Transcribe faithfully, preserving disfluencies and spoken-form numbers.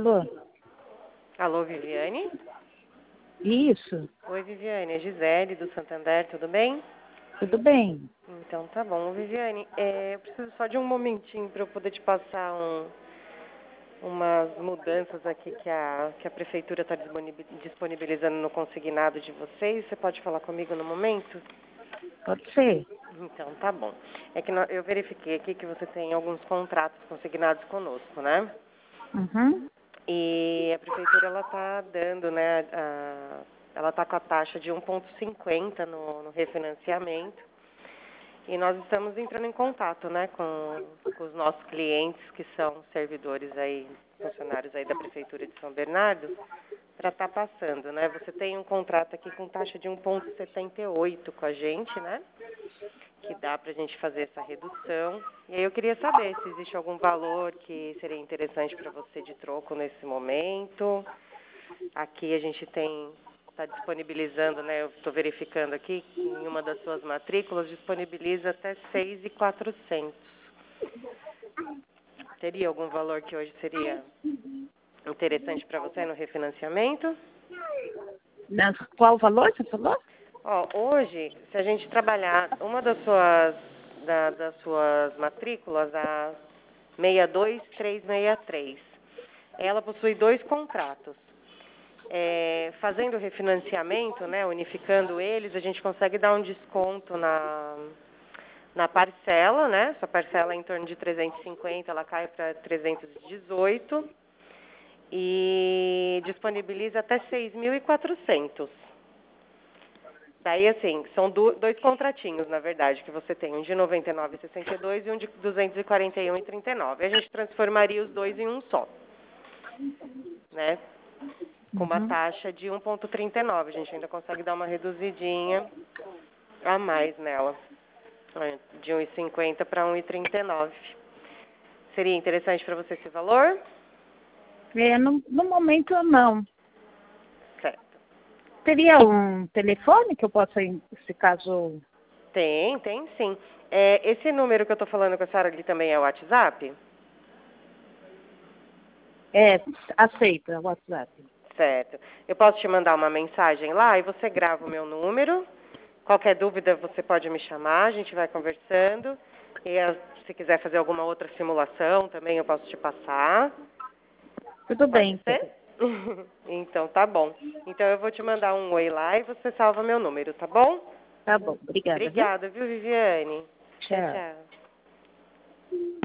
Alô? Alô, Viviane? Isso, Oi, Viviane. É Gisele, do Santander, tudo bem? tudo bem. Então tá bom. Viviane, é, eu preciso só de um momentinho para eu poder te passar um, umas mudanças aqui que a, que a Prefeitura está disponibilizando no consignado de vocês. Você pode falar comigo no momento? Pode ser. Então tá bom. É que nó- eu verifiquei aqui que você tem alguns contratos consignados conosco, né? Uhum. E a prefeitura ela está dando, né, a, ela está com a taxa de um vírgula cinquenta no, no refinanciamento. E nós estamos entrando em contato, né, com, com os nossos clientes que são servidores aí, funcionários aí da prefeitura de São Bernardo, para estar passando, né? Você tem um contrato aqui com taxa de um vírgula setenta e oito com a gente, né? Que dá para a gente fazer essa redução. E aí eu queria saber se existe algum valor que seria interessante para você de troco nesse momento. Aqui a gente tem, está disponibilizando, né, eu estou verificando aqui, em uma das suas matrículas, disponibiliza até seis mil e quatrocentos. Teria algum valor que hoje seria interessante para você no refinanciamento? Mas qual o valor você falou? Ó, hoje, se a gente trabalhar uma das suas, da- das suas matrículas, a seis dois três seis três, ela possui dois contratos. É, fazendo o refinanciamento, né, unificando eles, a gente consegue dar um desconto na, na parcela, né? Sua parcela é em torno de trezentos e cinquenta, ela cai para trezentos e dezoito e disponibiliza até seis mil e quatrocentos. Daí, assim, são do, dois contratinhos, na verdade, que você tem, um de noventa e nove vírgula sessenta e dois e um de duzentos e quarenta e um vírgula trinta e nove. A gente transformaria os dois em um só, né? Com uma Uhum. taxa de um vírgula trinta e nove. A gente ainda consegue dar uma reduzidinha a mais nela, né? De um vírgula cinquenta para um vírgula trinta e nove. Seria interessante para você esse valor? É, no, no momento não. Certo. Teria um telefone que eu possa, se caso... Tem, tem sim. É, esse número que eu estou falando com a senhora ali também é o WhatsApp? É, aceita o WhatsApp. Certo. Eu posso te mandar uma mensagem lá e você grava o meu número. Qualquer dúvida você pode me chamar, a gente vai conversando. E ah, se quiser fazer alguma outra simulação também eu posso te passar. Tudo Pode bem, então. ser? Então tá bom. Então eu vou te mandar um oi lá e você salva meu número, tá bom? Tá bom, obrigada, viu? Obrigada, viu, Viviane? Tchau, Tchau. tchau.